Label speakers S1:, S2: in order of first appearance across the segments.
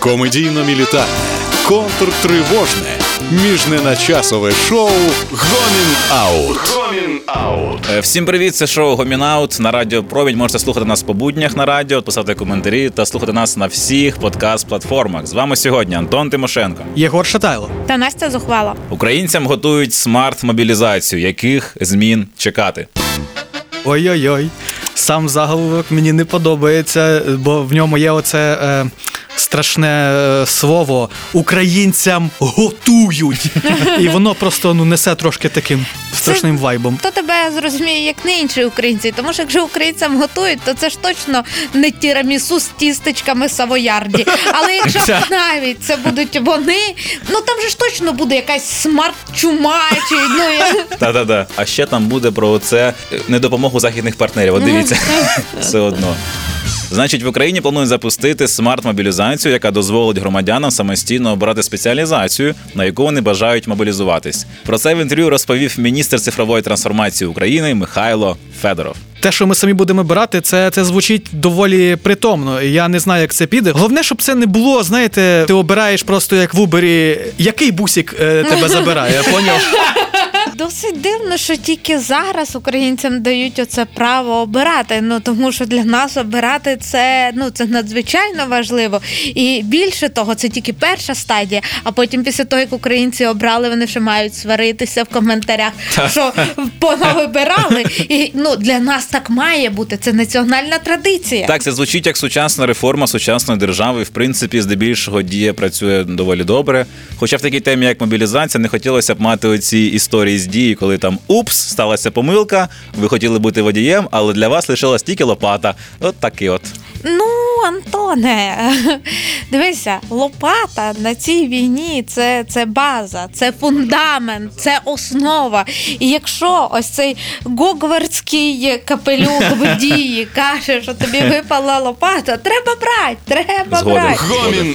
S1: Комедійно-мілітарне, контртривожне, міжненачасове шоу «Гомін Аут».
S2: Всім привіт, це шоу «Гомін Аут» на Радіо Провідь. Можете слухати нас по буднях на радіо, писати коментарі та слухати нас на всіх подкаст-платформах. З вами сьогодні Антон Тимошенко,
S3: Єгор Шатайло
S4: та Настя Зухвала.
S2: Українцям готують смарт-мобілізацію. Яких змін чекати?
S3: Ой-ой-ой, сам заголовок мені не подобається, бо в ньому є оце страшне слово «українцям готують». І воно просто несе трошки таким страшним вайбом.
S4: То тебе зрозуміє, як не інші українці, тому що якщо українцям готують, то це ж точно не тірамісу з тістечками савоярді. Але якщо навіть це будуть вони, там же ж точно буде якась смарт-чума чи
S2: Та-та-та. А ще там буде про це недопомогу західних партнерів. От дивіться, все одно. Значить, в Україні планують запустити смарт-мобілізацію, яка дозволить громадянам самостійно обирати спеціалізацію, на яку вони бажають мобілізуватись. Про це в інтерв'ю розповів міністр цифрової трансформації України Михайло Федоров.
S3: Те, що ми самі будемо брати, це звучить доволі притомно. Я не знаю, як це піде. Головне, щоб це не було, знаєте, ти обираєш просто як в Убері, який бусик тебе забирає, поняв?
S4: Досить дивно, що тільки зараз українцям дають оце право обирати. Тому що для нас обирати це надзвичайно важливо. І більше того, це тільки перша стадія, а потім після того, як українці обрали, вони ще мають сваритися в коментарях, що понавибирали. І для нас так має бути. Це національна традиція.
S2: Так, це звучить як сучасна реформа сучасної держави. В принципі, здебільшого дія працює доволі добре. Хоча в такій темі, як мобілізація, не хотілося б мати оці історії з дії, коли там упс, сталася помилка, ви хотіли бути водієм, але для вас лишилась тільки лопата. От таки от.
S4: Антоне, дивися, лопата на цій війні – це база, це фундамент, це основа. І якщо ось цей гогвардський капелюх в дії каже, що тобі випала лопата, треба брати.
S1: Гомін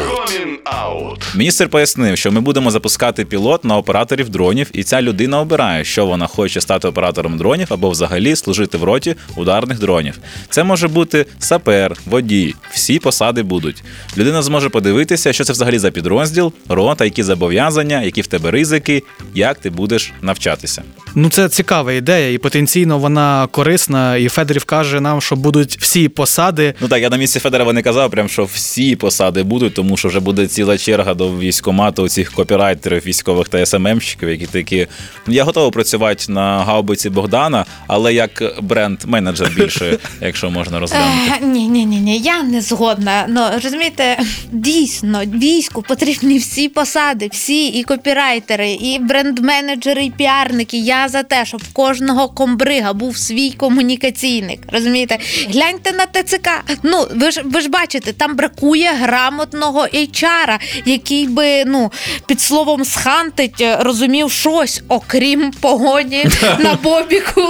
S1: Аут.
S2: Міністр пояснив, що ми будемо запускати пілот на операторів дронів, і ця людина обирає, що вона хоче стати оператором дронів або взагалі служити в роті ударних дронів. Це може бути сапер, водій, всі посади будуть. Людина зможе подивитися, що це взагалі за підрозділ, рота, які зобов'язання, які в тебе ризики, як ти будеш навчатися.
S3: Це цікава ідея, і потенційно вона корисна, і Федорів каже нам, що будуть всі посади.
S2: Так, я на місці Федорова не казав, що всі посади будуть, тому що вже буде ціла черга до військкомату цих копірайтерів військових та СММщиків, які такі, я готовий працювати на гаубиці Богдана, але як бренд-менеджер більше, якщо можна розглянути.
S4: Ні, я не згодна. Розумієте, дійсно, війську потрібні всі посади, всі і копірайтери, і бренд-менеджери, і піарники. Я за те, щоб в кожного комбрига був свій комунікаційник. Розумієте? Гляньте на ТЦК. Ви ж бачите, там бракує грамотного HR-а, який би, під словом «схантить» розумів щось, окрім погоні на бобіку.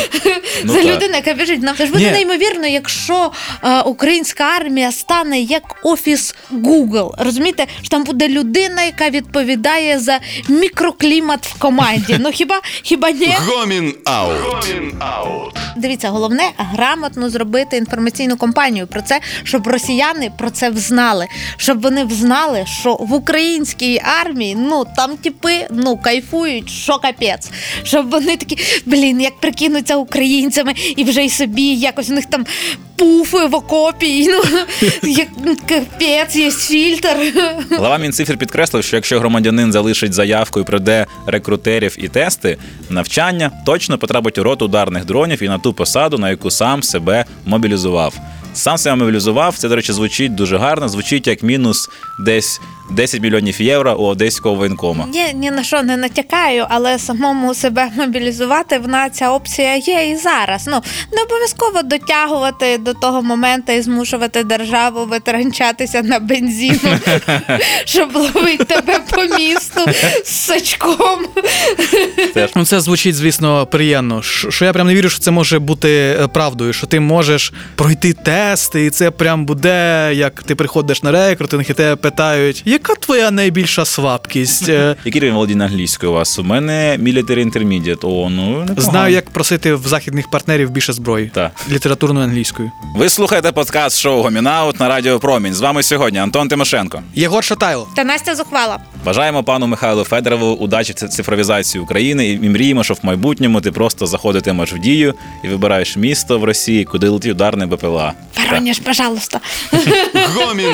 S4: Це людина, яка біжить. Це ж буде неймовірно, якщо українська армія стане як офіс Google. Розумієте? Що там буде людина, яка відповідає за мікроклімат в команді. Хіба ні?
S1: Гомін Аут.
S4: Дивіться, головне грамотно зробити інформаційну кампанію про це, щоб росіяни про це взнали. Щоб вони взнали, що в українській армії, там типи, кайфують, що капець. Щоб вони такі, як прикинуться українцями і вже й собі якось у них там пуфи в окопі, як капець, є фільтр.
S2: Глава Мінцифри підкреслив, що якщо громадянин залишить заявку і пройде рекрутерів і тести, навчання точно потрапить у роту ударних дронів і на ту посаду, на яку сам себе мобілізував. Сам себе мобілізував, це, до речі, звучить дуже гарно, звучить як мінус десь 10 мільйонів євро у одеського воєнкома.
S4: Я ні на що не натякаю, але самому себе мобілізувати, ця опція є і зараз. Не обов'язково дотягувати до того моменту і змушувати державу витранчатися на бензину, щоб ловити тебе по місту з сачком.
S3: Це звучить, звісно, приємно. Що я прям не вірю, що це може бути правдою, що ти можеш пройти тест, тести, і це прям буде, як ти приходиш на рекрутинг і тебе питають, яка твоя найбільша слабкість?
S2: Який рівень володіння англійською у вас? У мене military intermediate. О, ну, непогано.
S3: Знаю, як просити в західних партнерів більше зброї.
S2: Так.
S3: Літературною англійською.
S2: Ви слухаєте подкаст шоу «Гомінаут» на Радіо Промінь. З вами сьогодні Антон Тимошенко.
S3: Єгор Шатайло.
S4: Та Настя Зухвала.
S2: Бажаємо пану Михайлу Федорову удачі в цифровізації України і мріємо, що в майбутньому ти просто заходитимеш в дію і вибираєш місто в Росії, куди летить ударний БПЛА.
S4: Воронеж, пожалуйста.
S1: Гомін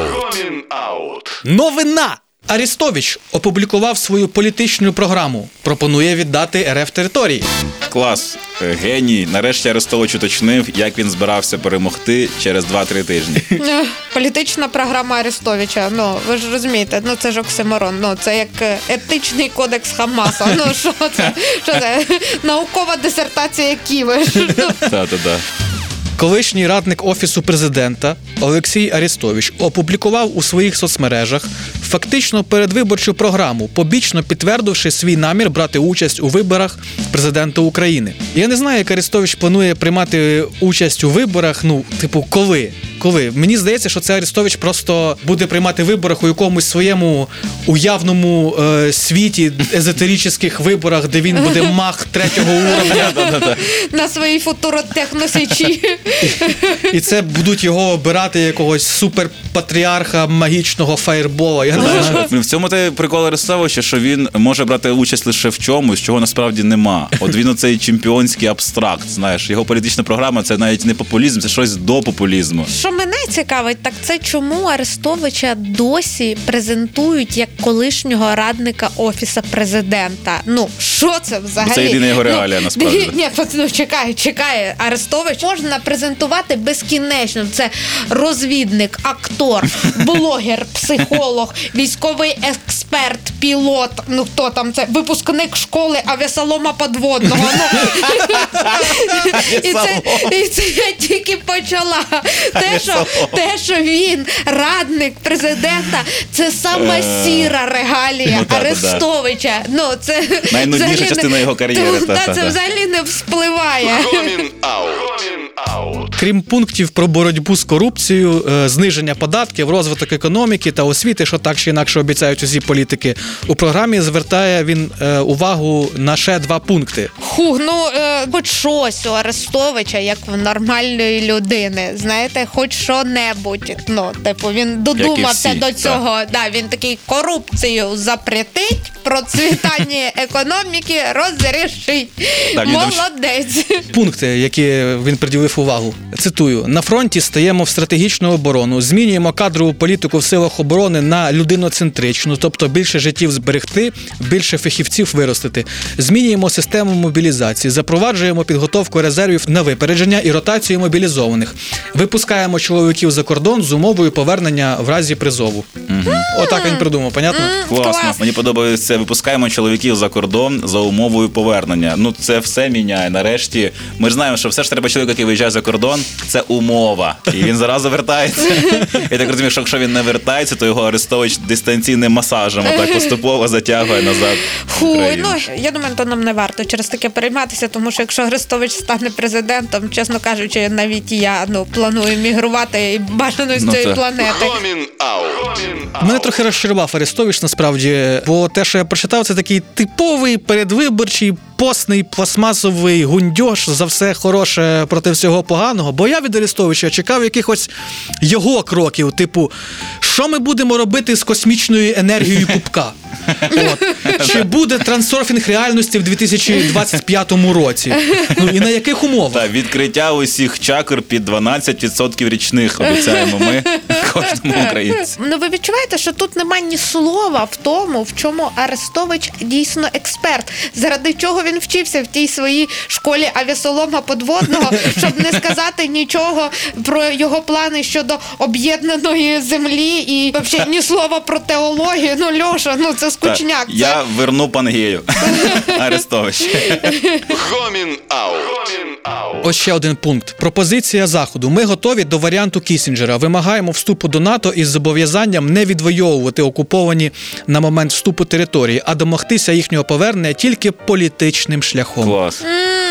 S1: Аут.
S3: Новина! Арестович опублікував свою політичну програму. Пропонує віддати РФ території.
S2: Клас, геній. Нарешті Арестович уточнив, як він збирався перемогти через 2-3 тижні.
S4: Політична програма Арестовича. Ну, ви ж розумієте, ну це ж оксиморон. Ну, це як етичний кодекс Хамаса. Ну, що це? Що це? Наукова дисертація Ківи.
S2: Та-та-та.
S3: Колишній радник Офісу президента Олексій Арестович опублікував у своїх соцмережах фактично передвиборчу програму, побічно підтвердивши свій намір брати участь у виборах президента України. Я не знаю, як Арестович планує приймати участь у виборах, ну, типу, коли? Мені здається, що це Арестович просто буде приймати в виборах у якомусь своєму уявному світі, езотеричних виборах, де він буде маг 3-го уровня.
S4: На своїй футуротехносічі.
S3: І це будуть його обирати якогось суперпатріарха магічного фаєрбола. Я не знаю.
S2: В цьому те прикол Арестовича, що він може брати участь лише в чомусь, чого насправді нема. От він оцей чемпіонський абстракт, знаєш. Його політична програма – це навіть не популізм, це щось до популізму.
S4: Що мене цікавить, так це чому Арестовича досі презентують як колишнього радника Офісу президента? Ну, що це взагалі?
S2: Це єдина його реалія, насправді.
S4: Ні, ну чекай. Арестович можна презентувати безкінечно. Це розвідник, актор, блогер, психолог, військовий експерт, пілот, ну хто там це, випускник школи авіасолома подводного. І це я тільки почала. Те, що він радник президента, це сама сіра регалія Арестовича. Ну, це
S2: найнудніша частина його кар'єри.
S4: Це взагалі не вспливає.
S1: Гомін Аут.
S3: Крім пунктів про боротьбу з корупцією, зниження податків, розвиток економіки та освіти, що так чи інакше обіцяють усі політики, у програмі звертає він увагу на ще 2 пункти.
S4: Хоч щось у Арестовича, як в нормальної людини, знаєте, хоч що-небудь. Ну, типу, він додумався до цього. Да, він такий: корупцію запретить, процвітання економіки розрішить. Молодець.
S3: Пункти, які він приділив увагу. Цитую: «На фронті стаємо в стратегічну оборону, змінюємо кадрову політику в силах оборони на людиноцентричну, тобто більше життів зберегти, більше фахівців виростити. Змінюємо систему мобілізації, запроваджуємо підготовку резервів на випередження і ротацію мобілізованих. Випускаємо чоловіків за кордон з умовою повернення в разі призову». Отак він придумав, понятно?
S2: Класно.
S4: Клас.
S2: Мені подобається. Випускаємо чоловіків за кордон за умовою повернення. Ну, це все міняє. Нарешті ми ж знаємо, що все ж треба чоловік, який виїжджає за кордон, це умова. І він зразу вертається. Я так розумію, що якщо він не вертається, то його Арестович дистанційним масажем отак поступово затягує назад.
S4: Я думаю, то нам не варто через таке перейматися, тому що якщо Арестович стане президентом, чесно кажучи, навіть я планую мігрувати і бажано з цієї планети.
S1: Гомін Аут.
S3: Мене трохи розчарував Арестович, насправді, бо те, що я прочитав, це такий типовий передвиборчий постний пластмасовий гундьош за все хороше проти всього поганого, бо я від Арестовича чекав якихось його кроків, типу, що ми будемо робити з космічною енергією пупка? Чи буде трансерфінг реальності в 2025 році? Ну і на яких умовах?
S2: Так, відкриття усіх чакр під 12% річних обіцяємо ми кожному українцю.
S4: Ну ви відчуваєте, що тут немає ні слова в тому, в чому Арестович дійсно експерт. Заради чого він вчився в тій своїй школі авіасолома подводного, щоб не сказати нічого про його плани щодо об'єднаної землі і взагалі ні слова про теологію. Ну, Льоша, це скучняк.
S2: Я верну Пангею. Арестович.
S1: Гомін Аут.
S3: Ось ще один пункт. Пропозиція Заходу. Ми готові до варіанту Кіссінджера. Вимагаємо вступу до НАТО із зобов'язанням не відвоювати окуповані на момент вступу території, а домогтися їхнього повернення тільки політичним шляхом.
S2: Клас.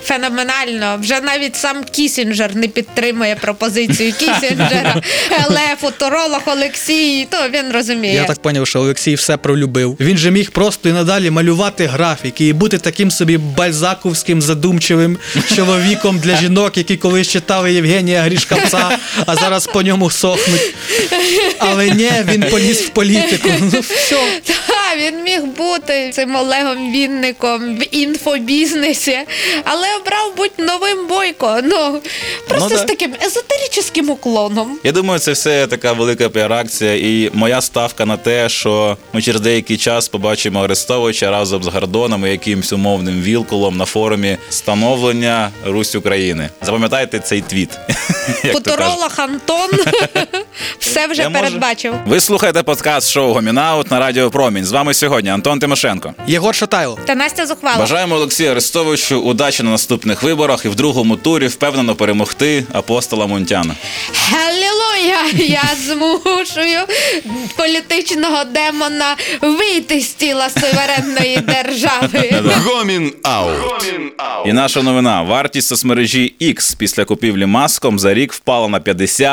S4: феноменально. Вже навіть сам Кісінджер не підтримує пропозицію Кісінджера. Але футуролог Олексій, то він розуміє.
S3: Я так поняв, що Олексій все пролюбив. Він же міг просто і надалі малювати графіки і бути таким собі бальзаковським, задумчивим чоловіком для жінок, які колись читали Євгенія Грішковця, а зараз по ньому сохнуть. Але ні, він поліз в політику. Ну, все.
S4: Так, він міг бути цим Олегом Вінником в інфобізнесі, але обрав бути новим Бойко. Ну, просто з таким езотеричним уклоном.
S2: Я думаю, це все така велика піар-акція, і моя ставка на те, що ми через деякий час побачимо Арестовича разом з Гордоном і якимсь умовним Вілкулом на форумі «Становлення Русь України». Запам'ятайте цей твіт. як то кажуть.
S4: Футуролог Антон все вже передбачив.
S2: Ви слухаєте подкаст шоу «Гомінаут» на Радіо Промінь. З вами сьогодні Антон Тимошенко.
S3: Єгор Шатайло.
S4: Та Настя Зухвала.
S2: Бажаємо Олексію Арестовичу удачі на наступних виборах і в другому турі впевнено перемогти апостола Мунтяна.
S4: Халілуя! Я змушую політичного демона вийти з тіла суверенної держави.
S1: Гомін Аут.
S2: І наша новина. Вартість соцмережі X після купівлі Маском за рік впала на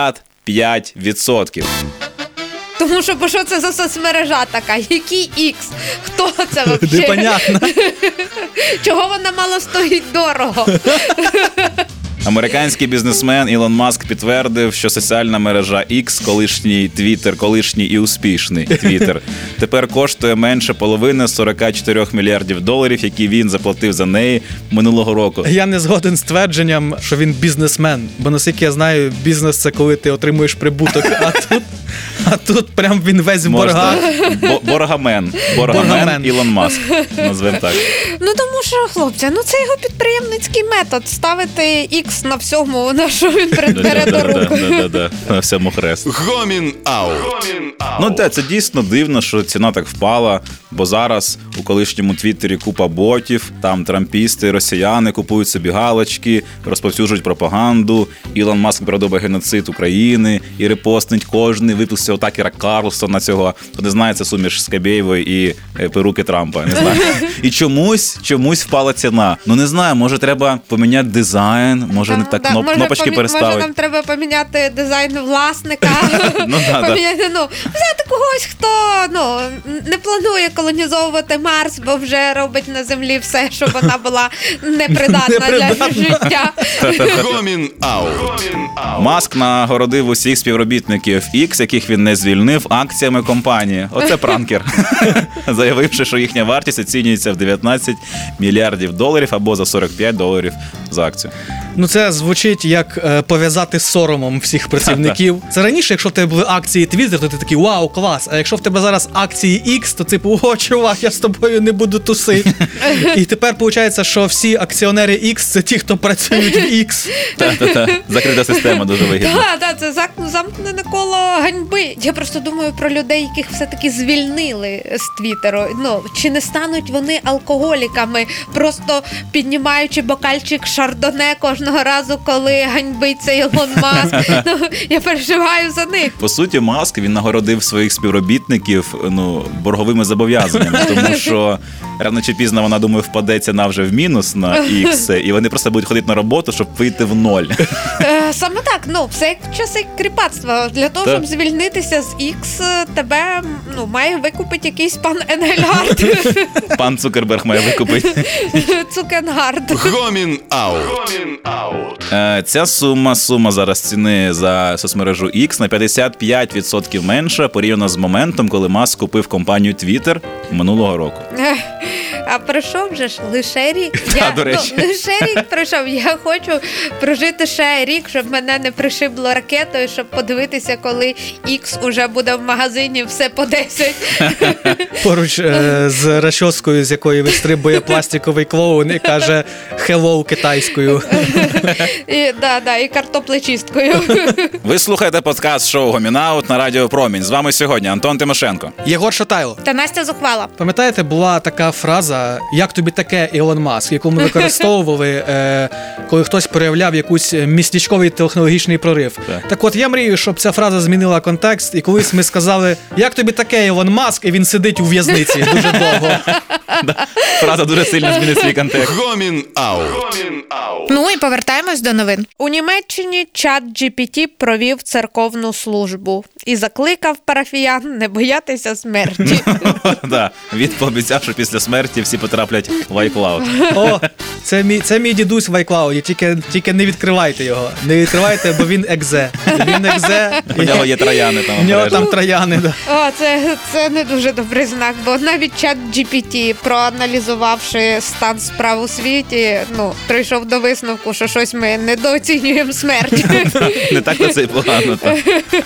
S2: 55%.
S4: Тому що, бо що це за соцмережа така? Який X? Хто це взагалі?
S3: Непонятно.
S4: Чого вона мало стоїть дорого?
S2: Американський бізнесмен Ілон Маск підтвердив, що соціальна мережа X, колишній Twitter, колишній і успішний Twitter, тепер коштує менше половини 44 мільярдів доларів, які він заплатив за неї минулого року.
S3: Я не згоден з твердженням, що він бізнесмен. Бо, наскільки я знаю, бізнес – це коли ти отримуєш прибуток. А тут прям він весь в боргах.
S2: Боргамен. Ілон Маск. Назвемо так.
S4: Ну тому що, хлопці, це його підприємницький метод. Ставити X на всьому, на що він бере до рук.
S2: На всьому хрест.
S1: Гомін Аут.
S2: Ну, це дійсно дивно, що ціна так впала, бо зараз у колишньому Твіттері купа ботів, там трампісти, росіяни купують собі галочки, розповсюджують пропаганду, Ілон Маск продовжує геноцид України і репостнить кожний випуск цього Такера Карлсона цього, хто не знає, це суміш Скабєєвої і перуки Трампа, не знаю. І чомусь впала ціна. Ну, не знаю, може треба поміняти дизайн, може не так кнопочки переставити.
S4: Може нам треба поміняти дизайн власника, взяти когось, хто не планує колонізовувати Марс, бо вже робить на Землі все, щоб вона була непридатна для життя.
S1: Гомін Аут.
S2: Маск нагородив усіх співробітників X, яких він не звільнив, акціями компанії. Оце пранкер. Заявивши, що їхня вартість оцінюється в 19 мільярдів доларів або за $45 за акцію.
S3: Ну, це звучить як пов'язати з соромом всіх працівників. Це раніше, якщо в тебе були акції Twitter, то ти такий вау, клас. А якщо в тебе зараз акції X, то типу, о, чувак, я з тобою не буду тусити. І тепер виходить, що всі акціонери X – це ті, хто працюють в X.
S2: Так. Закрита система дуже вигідна.
S4: Так, це замкнене коло ганьби. Я просто думаю про людей, яких все-таки звільнили з Твіттеру. Чи не стануть вони алкоголіками, просто піднімаючи бокальчик шардоне кожного разу, коли ганьбиться Ілон Маск. Я переживаю за них.
S2: По суті, Маск, він нагородив своїх співробітників борговими зобов'язаннями, тому що рано чи пізно вона, думаю, впаде ціна вже в мінус на X, і вони просто будуть ходити на роботу, щоб вийти в ноль.
S4: Саме так, все як часи кріпацтва. Для того, щоб звільнитися з X, тебе має викупити якийсь пан Енгельгард.
S2: Пан Цукерберг має викупити.
S4: Цукенгард.
S1: Гомін Аут.
S2: Ця сума зараз ціни за соцмережу X на 55% менша порівняно з моментом, коли Маск купив компанію Twitter минулого року.
S4: А пройшов же ж лише рік.
S2: До речі.
S4: Лише рік пройшов. Я хочу прожити ще рік, щоб мене не пришибло ракетою, щоб подивитися, коли X уже буде в магазині все по 10.
S3: Поруч з расчоскою, з якої вистрибує пластиковий клоун і каже «Hello» китайською.
S4: І картоплечисткою.
S2: Ви слухаєте подкаст шоу «Гомінаут» на Радіо Промінь. З вами сьогодні Антон Тимошенко.
S3: Єгор Шатайло.
S4: Та Настя Зухвала.
S3: Пам'ятаєте, була така фраза фраза «Як тобі таке, Ілон Маск?», яку ми використовували, коли хтось проявляв якийсь містечковий технологічний прорив. Так от, я мрію, щоб ця фраза змінила контекст, і колись ми сказали «Як тобі таке, Ілон Маск?», і він сидить у в'язниці дуже довго.
S2: Фраза дуже сильно змінить свій контекст.
S1: Гомін Аут.
S4: Ну і повертаємось до новин. У Німеччині ChatGPT провів церковну службу і закликав парафіян не боятися смерті.
S2: Да, він пообіцяв, що після смерті всі потраплять в iCloud.
S3: О, це мій дідусь в iCloud, тільки не відкривайте його. Не відкривайте, бо він екзе. Він екзе.
S2: У нього є трояни там.
S3: У нього
S2: обережно.
S3: там трояни, да.
S4: О, це не дуже добрий знак, бо навіть ChatGPT, проаналізувавши стан справ у світі, прийшов до висновку, що щось ми недооцінюємо смерть.
S2: Не так то це й погано. Так.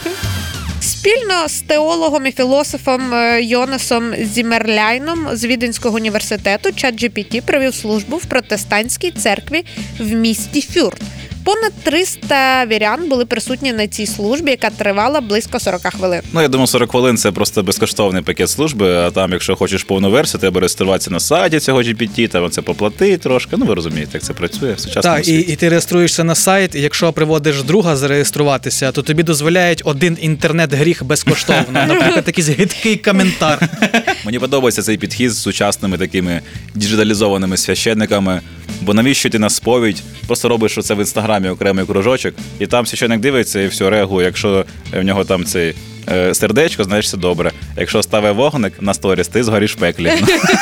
S4: Спільно з теологом і філософом Йонасом Зіммерляйном з Віденського університету ChatGPT провів службу в протестантській церкві в місті Фюрт. Понад 300 вірян були присутні на цій службі, яка тривала близько 40 хвилин.
S2: Ну, я думаю, 40 хвилин – це просто безкоштовний пакет служби, а там, якщо хочеш повну версію, треба реєструватися на сайті цього GPT, там це поплати трошки. Ну, ви розумієте, як це працює в сучасному
S3: Так,
S2: світі.
S3: і ти реєструєшся на сайт, і якщо приводиш друга зареєструватися, то тобі дозволяють один інтернет-гріх безкоштовно. Наприклад, якийсь гидкий коментар.
S2: Мені подобається цей підхід з сучасними такими діджиталізованими священниками, бо навіщо ти на сповідь, просто робиш оце в інстаграмі окремий кружочок, і там священник дивиться і все, реагує. Якщо в нього там цей сердечко, знаєш, все добре. Якщо ставить вогник на сторіс, ти згориш в пеклі.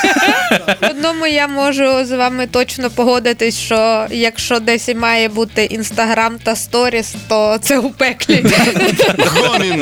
S4: В одному я можу з вами точно погодитись, що якщо десь і має бути Інстаграм та сторіс, то це у пеклі.
S1: Гомін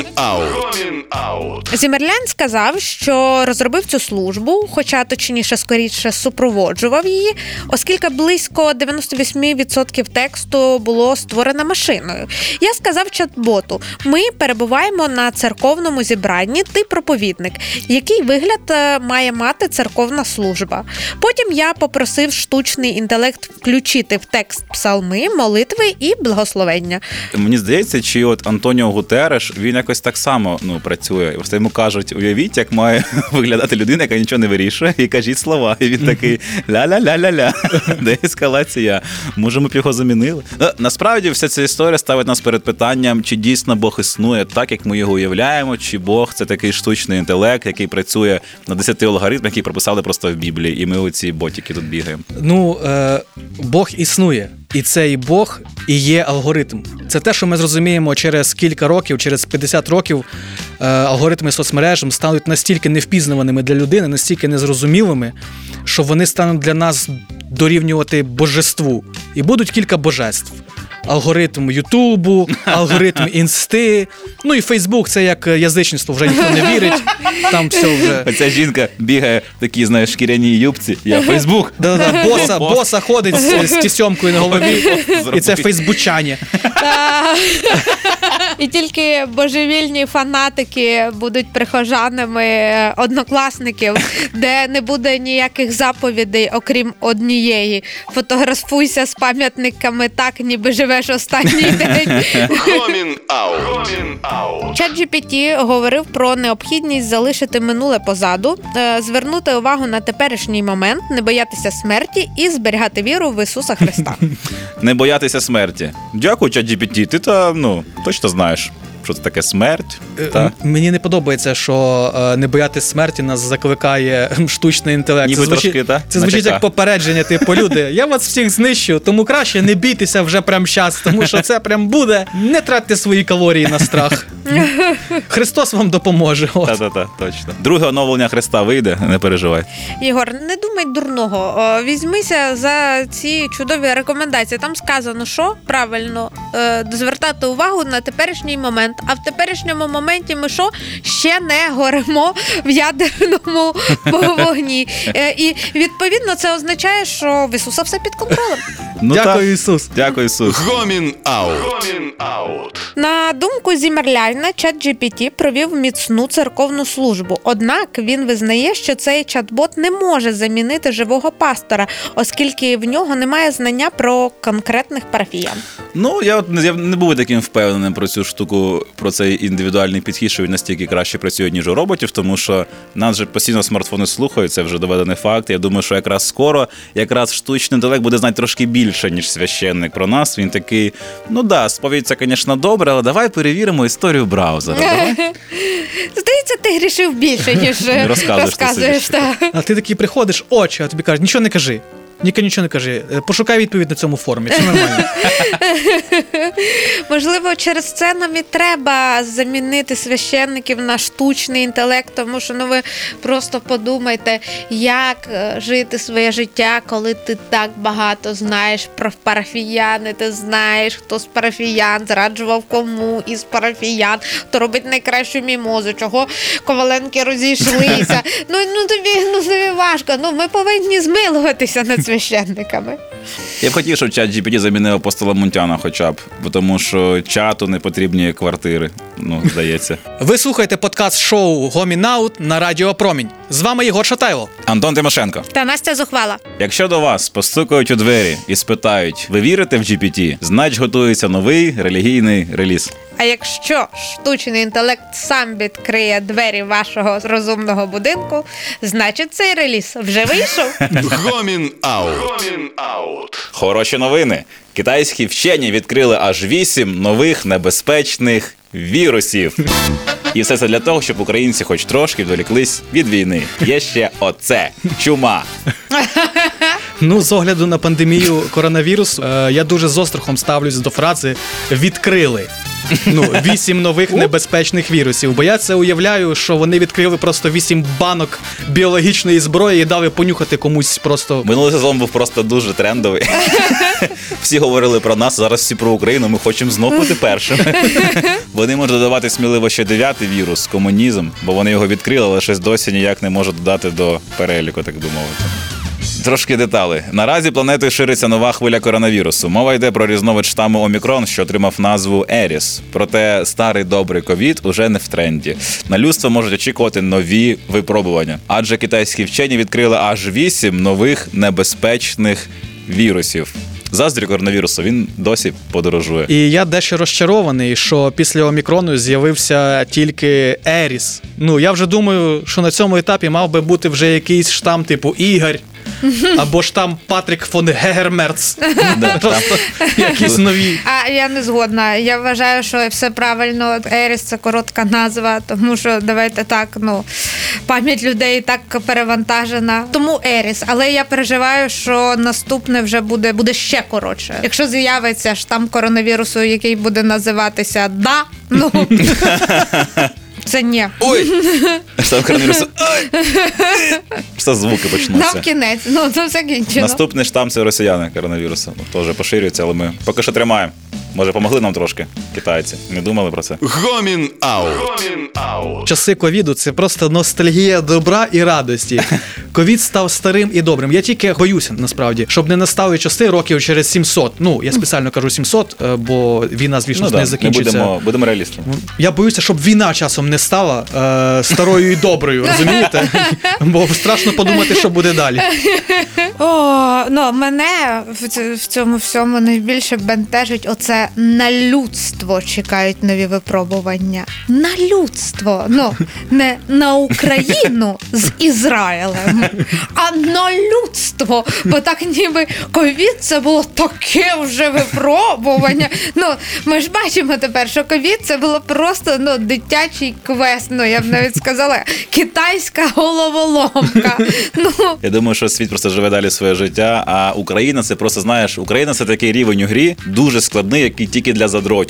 S1: Аут.
S4: Зіммерляйн сказав, що розробив цю службу, хоча точніше, скоріше, супроводжував її, оскільки близько 98% тексту було створено машиною. Я сказав чат-боту: ми перебуваємо на церковному зібранні, ти проповідник. Який вигляд має мати церковна служба? Потім я попросив штучний інтелект включити в текст псалми, молитви і благословення.
S2: Мені здається, чи от Антоніо Гутереш, він якось так само працює. Просто йому кажуть, уявіть, як має виглядати людина, яка нічого не вирішує, і кажіть слова. І він такий ля-ля-ля-ля-ля. Де ескалація? Може, ми б його замінили? Насправді, вся ця історія ставить нас перед питанням, чи дійсно Бог існує так, як ми його уявляємо, чи Бог – це такий штучний інтелект, який працює на 10 алгоритмах, які прописали просто в Біблії, і ми оці ботики тут бігаємо.
S3: Бог існує. І цей Бог і є алгоритм. Це те, що ми зрозуміємо через кілька років, через 50 років алгоритми соцмереж стануть настільки невпізнаваними для людини, настільки незрозумілими, що вони стануть для нас дорівнювати божеству. І будуть кілька божеств. Алгоритм Ютубу, алгоритм Інсти, і Фейсбук – це як язичництво, вже ніхто не вірить, там все вже.
S2: Оця жінка бігає в такій, знаєш, шкіряній юбці, я Фейсбук.
S3: Боса ходить з тісьомкою на голові, і це фейсбучані.
S4: І тільки божевільні фанатики будуть прихожанами однокласників, де не буде ніяких заповідей, окрім однієї. Фотографуйся з пам'ятниками так, ніби живеш останній день.
S1: Гомін Аут.
S4: ChatGPT говорив про необхідність залишити минуле позаду, звернути увагу на теперішній момент, не боятися смерті і зберігати віру в Ісуса Христа.
S2: Не боятися смерті. Дякую, ChatGPT, ти точно знаєш, що це таке смерть.
S3: Мені не подобається, що не боятися смерті нас закликає штучний інтелект.
S2: Ніби трошки,
S3: це звучить як попередження, люди, я вас всіх знищу, тому краще не бійтеся вже прямо зараз, тому що це прям буде. Не тратьте свої калорії на страх. Христос вам допоможе.
S2: Та-та-та, точно. Друге оновлення Христа вийде, не переживай.
S4: Ігор, не думай дурного. Візьмися за ці чудові рекомендації. Там сказано, що правильно звертати увагу на теперішній момент. А в теперішньому моменті ми ще не горимо в ядерному вогні. І відповідно це означає, що в Ісуса все під контролем.
S3: Дякую, Ісус.
S2: Дякую, Ісус.
S1: Гомін Аут. out.
S4: На думку Зімерляйна, ChatGPT провів міцну церковну службу. Однак він визнає, що цей чат-бот не може замінити живого пастора, оскільки в нього немає знання про конкретних парафіян.
S2: Ну, я не був таким впевненим про цю штуку, про цей індивідуальний підхід, що він настільки краще працює, ніж у роботів, тому що нас же постійно смартфони слухають, це вже доведений факт. Я думаю, що якраз скоро, штучний інтелект буде знати трошки більше, ніж священник про нас. Він такий, ну да, сповідь це, звісно, добре, але давай перевіримо історію браузера. Давай.
S4: Здається, ти грішив більше, ніж розказуєш.
S3: А ти такий приходиш, очі, а тобі кажуть, нічого не кажи. Нічого не кажи. Пошукай відповідь на цьому форумі. Це нормально.
S4: Можливо, через це нам і треба замінити священників на штучний інтелект, тому що, ви просто подумайте, як жити своє життя, коли ти так багато знаєш про парафіян, і ти знаєш, хто з парафіян зраджував кому із парафіян, хто робить найкращу мімозу, чого Коваленки розійшлися. Тобі важко. Ми повинні змилуватися над священниками.
S2: Я б хотів, щоб ChatGPT замінив апостола Мунтяна хоча б, тому що чату не потрібні квартири, здається.
S3: Ви слухаєте подкаст-шоу «Гомін Аут» на Радіо Промінь. З вами Єгор Шатайло.
S2: Антон Тимошенко.
S4: Та Настя Зухвала.
S2: Якщо до вас постукають у двері і спитають, ви вірите в GPT, значить готується новий релігійний реліз.
S4: А якщо штучний інтелект сам відкриє двері вашого розумного будинку, значить цей реліз вже вийшов.
S1: Гомін аут.
S2: Хороші новини. Китайські вчені відкрили аж 8 нових небезпечних вірусів. І все це для того, щоб українці хоч трошки відволіклись від війни. Є ще оце – чума.
S3: З огляду на пандемію коронавірусу, я дуже з острахом ставлюсь до фрази «відкрили». 8 нових небезпечних вірусів. Бо я це уявляю, що вони відкрили просто 8 банок біологічної зброї і дали понюхати комусь просто.
S2: Минулий сезон був просто дуже трендовий. Всі говорили про нас, зараз всі про Україну, ми хочемо знов бути першими. Вони можуть додавати сміливо ще 9-й вірус – комунізм, бо вони його відкрили, але щось досі ніяк не можуть додати до переліку, так би мовити. Трошки деталей. Наразі планетою шириться нова хвиля коронавірусу. Мова йде про різновид штаму Омікрон, що отримав назву Еріс. Проте старий добрий ковід уже не в тренді. На людство можуть очікувати нові випробування. Адже китайські вчені відкрили аж 8 нових небезпечних вірусів. Заздрю коронавірусу, він досі подорожує.
S3: І я дещо розчарований, що після Омікрону з'явився тільки Еріс. Я вже думаю, що на цьому етапі мав би бути вже якийсь штам типу Ігор, або ж там Патрік фон Гегермерц. Просто якісь нові.
S4: А я не згодна. Я вважаю, що все правильно. Еріс – це коротка назва, тому що, давайте так, пам'ять людей так перевантажена. Тому Еріс. Але я переживаю, що наступне вже буде ще коротше. Якщо з'явиться штам коронавірусу, який буде називатися «Да», це ні.
S2: Ой! Штам коронавірусу. Ой! Що звуки почнуться.
S4: Нам кінець. Це закінчено.
S2: Наступний штам – це росіяни коронавірусу. Теж поширюється, але ми поки що тримаємо. Може, помогли нам трошки китайці? Не думали про це?
S1: Гомін аут.
S3: Часи ковіду – це просто ностальгія добра і радості. Ковід став старим і добрим. Я тільки боюся, насправді, щоб не настали часи років через 700. Я спеціально кажу 700, бо війна, звісно, не закінчиться.
S2: Будемо реалістами.
S3: Я боюся, щоб війна часом не стала старою і доброю, розумієте? Бо страшно подумати, що буде далі.
S4: Мене в цьому всьому найбільше бентежить оце на людство чекають нові випробування. На людство. Не на Україну з Ізраїлем, а на людство. Бо так ніби ковід це було таке вже випробування. Ми ж бачимо тепер, що ковід це було просто дитячий квест. Я б навіть сказала, китайська головоломка.
S2: Я думаю, що світ просто живе далі своє життя, а Україна це просто, Україна це такий рівень у грі, дуже складний, який тільки для задротів.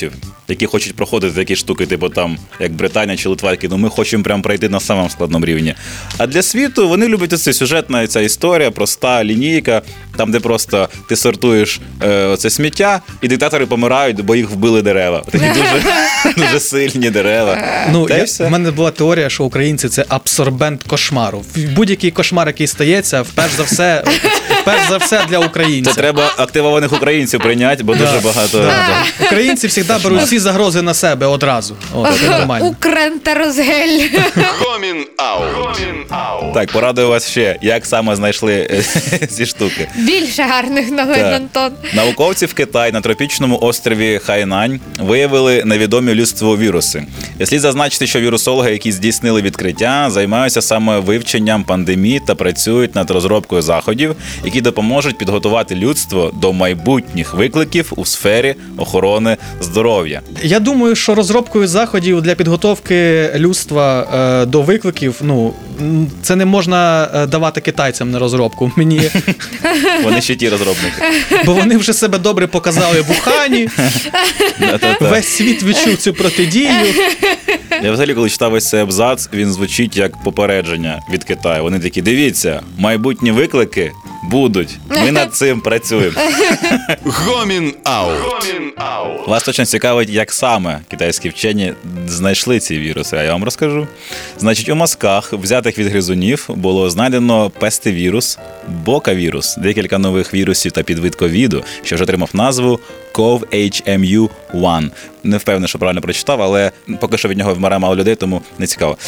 S2: які хочуть проходити такі штуки, типу там, як Британія чи Литва, які, ми хочемо прям пройти на самому складному рівні. А для світу вони люблять оце сюжетна ця історія, проста лінійка, там, де просто ти сортуєш оце сміття, і диктатори помирають, бо їх вбили дерева. Такі дуже сильні дерева.
S3: В мене була теорія, що українці – це абсорбент кошмару. Будь-який кошмар, який стається, перш за все для українців.
S2: Це треба активованих українців прийняти, бо дуже багато...
S3: Українці завжди беруть всі загрози на себе одразу. Це нормально.
S4: Укрен та Розгель.
S1: Гомін Аут.
S2: Так, порадую вас ще, як саме знайшли ці штуки.
S4: Більше гарних новин, Антон.
S2: Науковці в Китаї на тропічному острові Хайнань виявили невідомі людству віруси. І слід зазначити, що вірусологи, які здійснили відкриття, займаються саме вивченням пандемії та працюють над розробкою заходів, які допоможуть підготувати людство до майбутніх викликів у сфері охорони здоров'я.
S3: Я думаю, що розробкою заходів для підготовки людства до викликів, це не можна давати китайцям на розробку.
S2: Вони ще ті розробники.
S3: Бо вони вже себе добре показали в Ухані. Весь світ відчув цю протидію.
S2: Я взагалі, коли читав ось цей абзац, він звучить як попередження від Китаю. Вони такі, дивіться, майбутні виклики будуть. Ми над цим працюємо.
S1: Гомін Аут.
S2: Вас точно цікавить, як саме китайські вчені знайшли ці віруси, а я вам розкажу. Значить, у мазках, взятих від гризунів, було знайдено пестивірус, бокавірус, декілька нових вірусів та підвид ковіду, що вже отримав назву CoV-HMU1. Не впевнений, що правильно прочитав, але поки що від нього вмирає мало людей, тому не цікаво.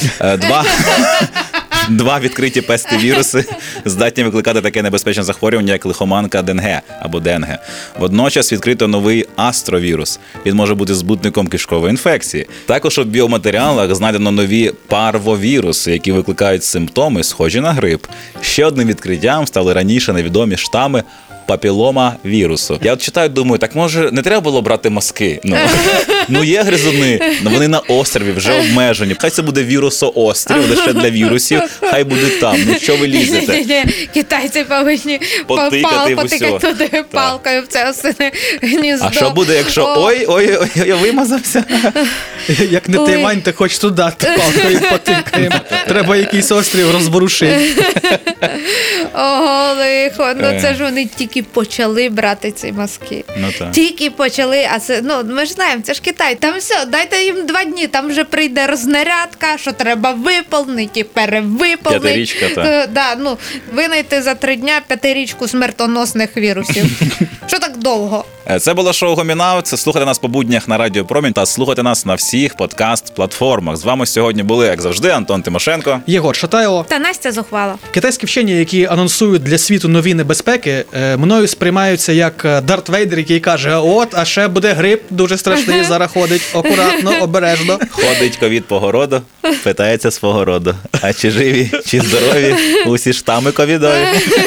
S2: Два відкриті пестивіруси здатні викликати таке небезпечне захворювання, як лихоманка Денге або Денге. Водночас відкрито новий астровірус. Він може бути збутником кишкової інфекції. Також у біоматеріалах знайдено нові парвовіруси, які викликають симптоми, схожі на грип. Ще одним відкриттям стали раніше невідомі штами папілома вірусу. Я от читаю, думаю, так може не треба було брати мазки? Є гризуни, але вони на острові вже обмежені. Хай це буде вірусоострів, лише для вірусів, хай буде там. Що ви лізете?
S4: Китайці повинні потикати туди палкою в це осине гніздо.
S2: А що буде, якщо ой, я вимазався?
S3: Як не Тайвань, ти хоч туди палкою потикаємо. Треба якийсь острів розворушити.
S4: Ого, лихо. Це ж вони тільки почали брати ці мазки. Тільки почали, а це, ми ж знаємо, це ж Китай. Там все, дайте їм 2 дні, там вже прийде рознарядка, що треба виповнити, перевиповнити.
S2: 5-річка, так.
S4: Винайти за 3 дня 5-річку смертоносних вірусів. Що так довго?
S2: Це було шоу Гомін Аут. Слухайте нас по буднях на Радіо Промінь та слухайте нас на всіх подкаст-платформах. З вами сьогодні були, як завжди, Антон Тимошенко,
S3: Єгор Шатайло
S4: та Настя Зухвала.
S3: Китайські вчені, які анонсують для світу нові небезпеки, мною сприймаються як Дарт Вейдер, який каже, а ще буде грип дуже страшний, зараз ходить, акуратно, обережно.
S2: Ходить ковід по городу, питається свого роду. А чи живі, чи здорові, усі штами ковідові.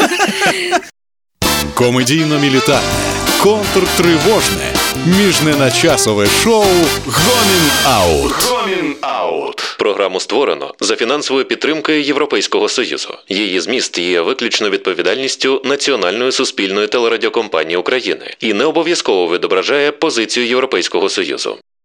S1: Комедійно-мілітарне, контртривожне, міжненачасове шоу Гомін Аут.
S5: Програму створено за фінансовою підтримкою Європейського Союзу. Її зміст є виключно відповідальністю Національної суспільної телерадіокомпанії України і не обов'язково відображає позицію Європейського Союзу.